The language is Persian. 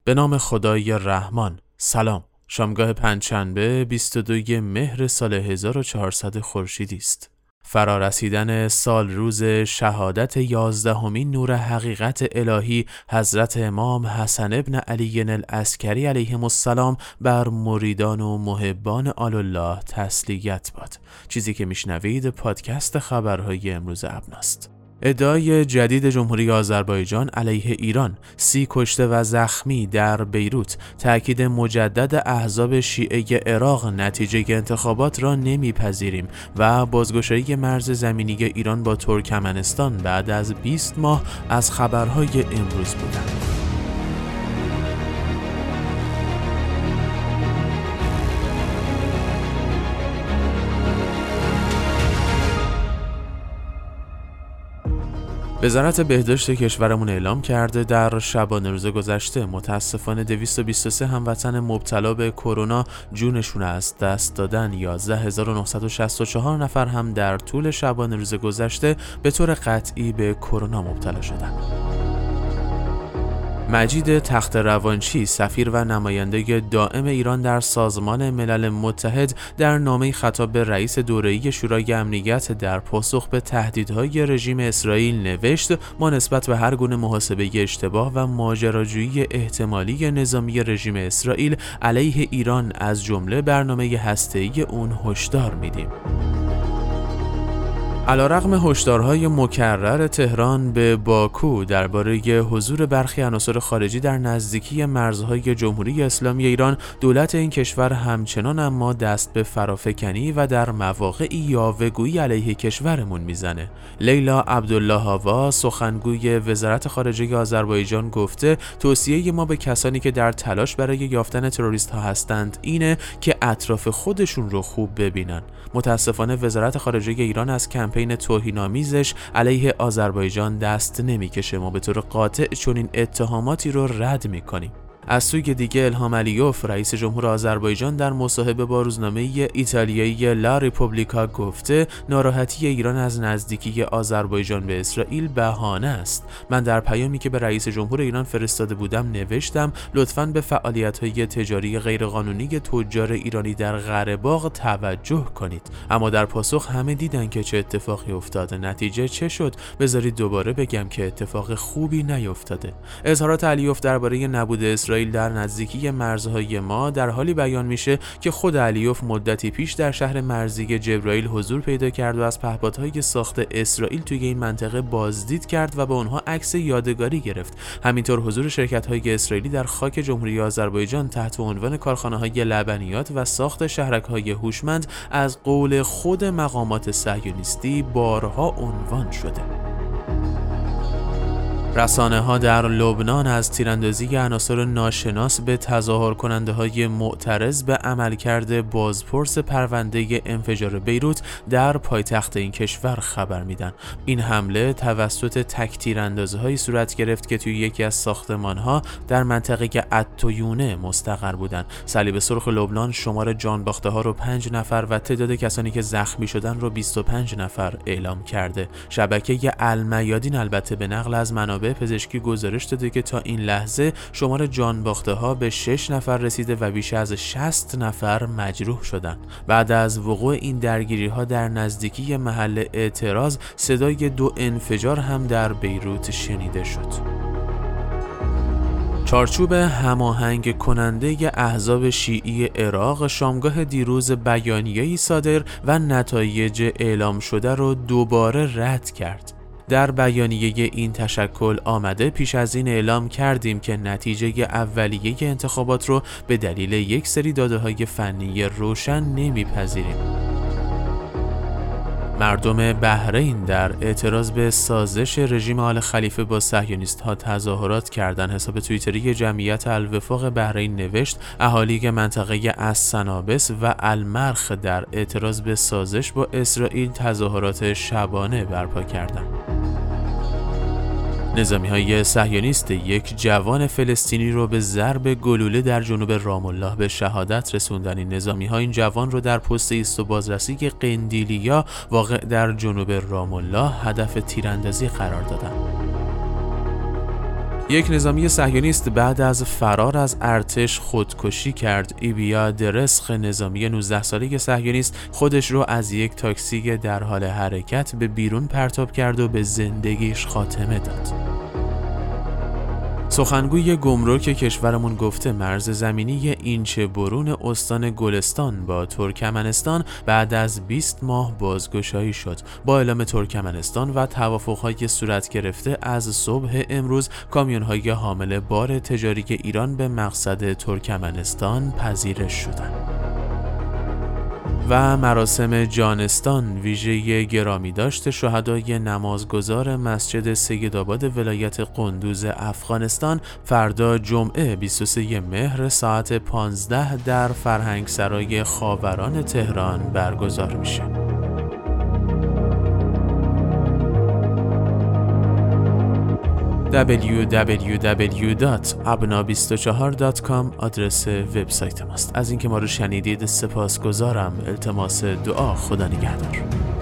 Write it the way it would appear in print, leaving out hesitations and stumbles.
به نام خدای رحمان. سلام. شامگاه پنجشنبه 22 مهر سال 1400 خورشیدی است. فرارسیدن سال روز شهادت 11مین نور حقیقت الهی حضرت امام حسن ابن علی العسکری علیهم السلام بر مریدان و محبان آل‌الله تسلیت باد. چیزی که میشنوید پادکست خبرهای امروز ابناست. ادعای جدید جمهوری آذربایجان علیه ایران، 30 کشته و زخمی در بیروت، تأکید مجدد احزاب شیعه عراق نتیجه انتخابات را نمیپذیریم و بازگشایی مرز زمینی ایران با ترکمنستان بعد از 20 ماه از خبرهای امروز بودند. وزارت بهداشت کشورمون اعلام کرده در شبانه روز گذشته متاسفانه 223 هموطن مبتلا به کرونا جونشون از دست دادن. 11964 نفر هم در طول شبانه روز گذشته به طور قطعی به کرونا مبتلا شدند. مجید تخت روانچی، سفیر و نماینده دائم ایران در سازمان ملل متحد، در نامه‌ای خطاب به رئیس دوره‌ای شورای امنیت در پاسخ به تهدیدهای رژیم اسرائیل نوشت: ما نسبت به هر گونه محاسبه اشتباه و ماجراجویی احتمالی نظامی رژیم اسرائیل علیه ایران از جمله برنامه هسته‌ای اون هشدار میدیم. علیرغم هشدارهای مکرر تهران به باکو درباره حضور برخی عناصر خارجی در نزدیکی مرزهای جمهوری اسلامی ایران، دولت این کشور همچنان اما دست به فرافکنی و در مواقعی یاوه‌گویی علیه کشورمون میزنه. لیلا عبدالله هاوا، سخنگوی وزارت خارجه آذربایجان، گفته توصیه ما به کسانی که در تلاش برای یافتن تروریست ها هستند اینه که اطراف خودشون رو خوب ببینن. متاسفانه وزارت خارجه ایران از کمپین توهین‌آمیزش علیه آذربایجان دست نمیکشه. ما به طور قاطع چنین اتهاماتی رو رد میکنیم. از سوی دیگه الهام علیوف، رئیس جمهور آذربایجان، در مصاحبه با روزنامه ایتالیایی لا ریپوبلیکا گفته ناراحتی ایران از نزدیکی آذربایجان به اسرائیل بهانه است. من در پیامی که به رئیس جمهور ایران فرستاده بودم نوشتم لطفاً به فعالیت‌های تجاری غیرقانونی تجار ایرانی در قره‌باغ توجه کنید. اما در پاسخ همه دیدن که چه اتفاقی افتاده. نتیجه چه شد؟ بذارید دوباره بگم که اتفاق خوبی نیفتاده. اظهارات علیوف درباره نبود اسرائیل در نزدیکی مرزهای ما در حالی بیان میشه که خود علیوف مدتی پیش در شهر مرزی جبرائیل حضور پیدا کرد و از پهپادهای ساخت اسرائیل توی این منطقه بازدید کرد و با اونها عکس یادگاری گرفت. همینطور حضور شرکت‌های اسرائیلی در خاک جمهوری آذربایجان تحت عنوان کارخانه‌های لبنیات و ساخت شهرک‌های هوشمند از قول خود مقامات صهیونیستی بارها عنوان شده. رسانه‌ها در لبنان از تیراندازی عناصر ناشناس به تظاهر کننده های معترض به عملکرد بازپرس پرونده انفجار بیروت در پایتخت این کشور خبر میدن. این حمله توسط تک تیراندازی‌هایی صورت گرفت که توی یکی از ساختمان‌ها در منطقه الطیونه مستقر بودند. صلیب سرخ لبنان شمار جانباخته‌ها رو 5 نفر و تعداد کسانی که زخمی شدن رو 25 نفر اعلام کرده. شبکه المیادین البته به نقل از منابع پزشکی گزارش داده که تا این لحظه شمار جانباخته‌ها به 6 نفر رسیده و بیش از 60 نفر مجروح شدند. بعد از وقوع این درگیری‌ها در نزدیکی محل اعتراض، صدای 2 انفجار هم در بیروت شنیده شد. چارچوب هماهنگ کننده احزاب شیعی عراق شامگاه دیروز بیانیه‌ای صادر و نتایج اعلام شده را دوباره رد کرد. در بیانیه این تشکل آمده پیش از این اعلام کردیم که نتیجه اولیه انتخابات رو به دلیل یک سری داده‌های فنی روشن نمیپذیریم. مردم بحرین در اعتراض به سازش رژیم آل خلیفه با صهیونیست‌ها تظاهرات کردند. حساب توییتری جمعیت الوفاق بحرین نوشت اهالی منطقه السنابس و المرخ در اعتراض به سازش با اسرائیل تظاهرات شبانه برپا کردند. نظامی‌های صهیونیست یک جوان فلسطینی رو به ضرب گلوله در جنوب رام الله به شهادت رسوندن. این نظامی‌ها این جوان رو در پست ایست و بازرسی قندیلیا واقع در جنوب رام الله هدف تیراندازی قرار دادند. یک نظامی صهیونیست بعد از فرار از ارتش خودکشی کرد. ایبیا درسخ، نظامی 19 ساله صهیونیست، خودش رو از یک تاکسی در حال حرکت به بیرون پرتاب کرد و به زندگیش خاتمه داد. سخنگوی گمرک کشورمون گفته مرز زمینی اینچه برون استان گلستان با ترکمنستان بعد از 20 ماه بازگشایی شد. با اعلام ترکمنستان و توافق‌های صورت گرفته از صبح امروز کامیون‌های حامل بار تجاری ایران به مقصد ترکمنستان پذیرش شدند. و مراسم جانستان ویژه گرامی داشت شهدای نمازگزار مسجد سیدآباد ولایت قندوز افغانستان فردا جمعه 23 مهر ساعت 15 در فرهنگسرای خاوران تهران برگزار میشه. www.abna24.com آدرس وبسایت ماست. از اینکه ما رو شنیدید سپاسگزارم. التماس دعا. خدا نگهدار.